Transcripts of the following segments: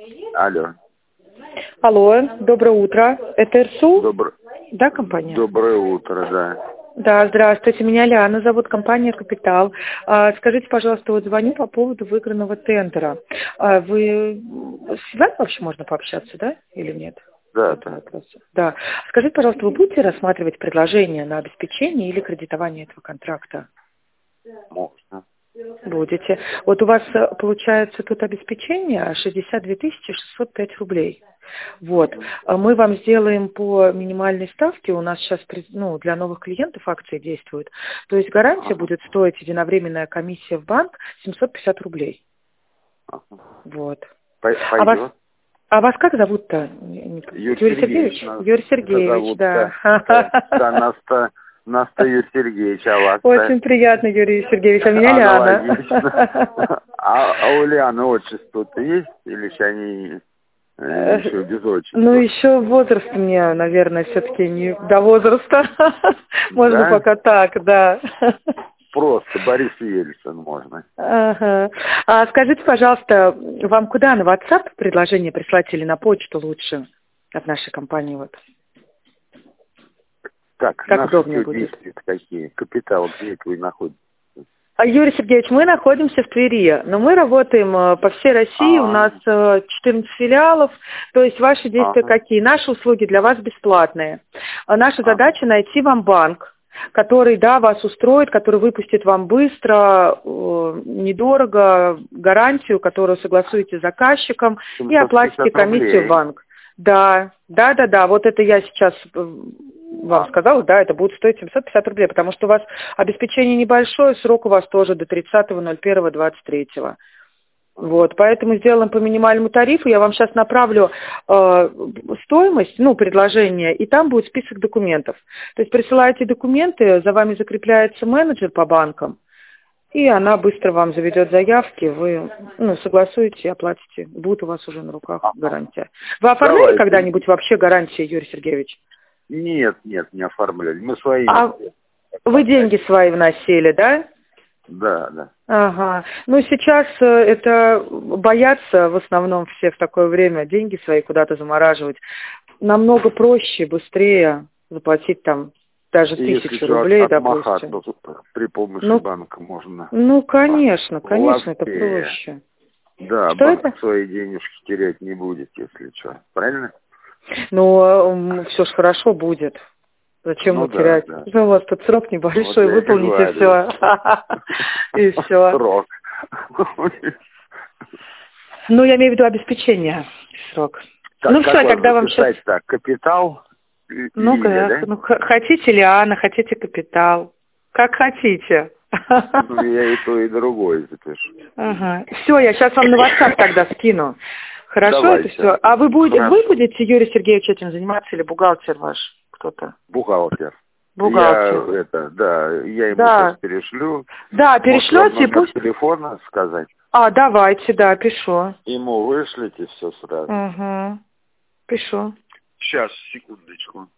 Алло. Алло, доброе утро. Это РСУ? Доброе Да, компания? утро, да. Да, здравствуйте. Меня Лиана зовут, компания «Капитал». Скажите, пожалуйста, вот звоню по поводу выигранного тендера. Вы с вами вообще можно пообщаться, да, или нет? Да. Да. Скажите, пожалуйста, вы будете рассматривать предложение на обеспечение или кредитование этого контракта? Можно. Будете. Вот у вас получается тут обеспечение 62 605 рублей. Вот. Мы вам сделаем по минимальной ставке. У нас сейчас для новых клиентов акции действуют. То есть гарантия будет стоить единовременная комиссия в банк 750 рублей. Вот. Пойдет. А вас как зовут-то? Юрий Сергеевич. Юрий Сергеевич, да. Да, Наста Юрий Сергеевич, а вас? Очень приятно, Юрий Сергеевич. А меня Лиана. А у Лианы отчество-то есть? Или они еще без отчества? Ну, еще возраст мне, наверное, все-таки не до возраста. Можно пока так, да. Просто Борис Ельцин можно. Ага. А скажите, пожалуйста, вам куда, на WhatsApp предложение прислать или на почту лучше от нашей компании? Вот. Как удобнее будет? Какие? Капитал, где вы находитесь? Юрий Сергеевич, мы находимся в Твери, но мы работаем по всей России, у нас 14 филиалов, то есть ваши действия какие? Наши услуги для вас бесплатные. Наша задача найти вам банк, который, вас устроит, который выпустит вам быстро, недорого, гарантию, которую согласуете с заказчиком и оплатите комиссию в банк. Да, вот это я сейчас вам сказала, это будет стоить 750 рублей, потому что у вас обеспечение небольшое, срок у вас тоже до 30.01.23. Вот, поэтому сделаем по минимальному тарифу, я вам сейчас направлю стоимость, предложение, и там будет список документов. То есть присылаете документы, за вами закрепляется менеджер по банкам, и она быстро вам заведет заявки, вы согласуете и оплатите. Будет у вас уже на руках гарантия. Вы оформляли когда-нибудь вообще гарантии, Юрий Сергеевич? Нет, не оформляли. Мы свои. А вы деньги свои вносили, да? Да. Ага. Сейчас это боятся в основном все в такое время деньги свои куда-то замораживать. Намного проще, быстрее заплатить там даже 1000 рублей, допустим. При помощи банка можно. Конечно, это проще. Да, что банк это? Свои денежки терять не будет, если что. Правильно? Все ж хорошо будет. Зачем вы терять? Да. У вас тут срок небольшой, выполните все. И все. Срок. Я имею в виду обеспечение. Срок. Все, тогда вам сейчас... Так, капитал. Хотите Лиана, хотите капитал. Как хотите. Я и то, и другое запишу. Ага. Все, я сейчас вам на WhatsApp тогда скину. Хорошо, давайте. Это все. А вы будете, Юрий Сергеевич, этим заниматься или бухгалтер ваш кто-то? Бухгалтер. Я ему сейчас перешлю. Да, перешлете и пусть... телефона сказать. Давайте, пишу. Ему вышлите все сразу. Угу. Пишу. Сейчас, секундочку.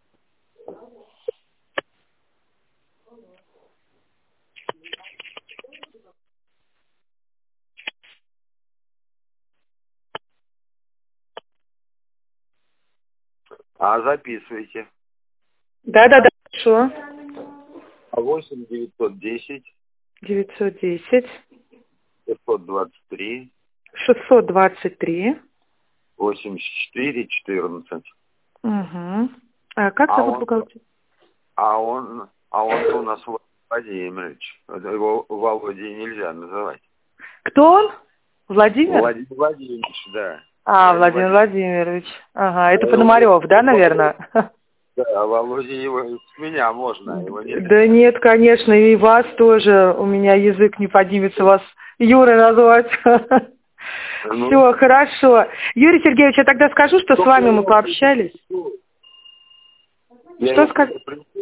Записывайте. Да, пишу. 8 910 910 523 623 84 14. Угу. А как зовут бухгалтер? Он у нас Владимирович. Его Володей нельзя называть. Кто он? Владимир? Владимир Владимирович, да. Владимир Владимирович. Ага, это Пономарев, да, наверное? Да, Володя с меня можно, его нельзя. Да нет, конечно, и вас тоже. У меня язык не поднимется вас Юрой назвать. Все, хорошо. Юрий Сергеевич, я тогда скажу, что с вами мы пообщались. Что сказать?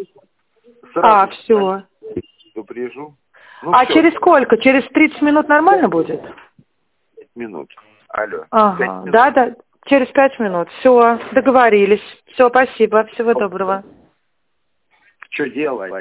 Все. Прижу. Через сколько? Через 30 минут нормально будет? 5 минут. Алло. Да, через 5 минут. Все, договорились. Все, спасибо. Всего доброго. Что делать?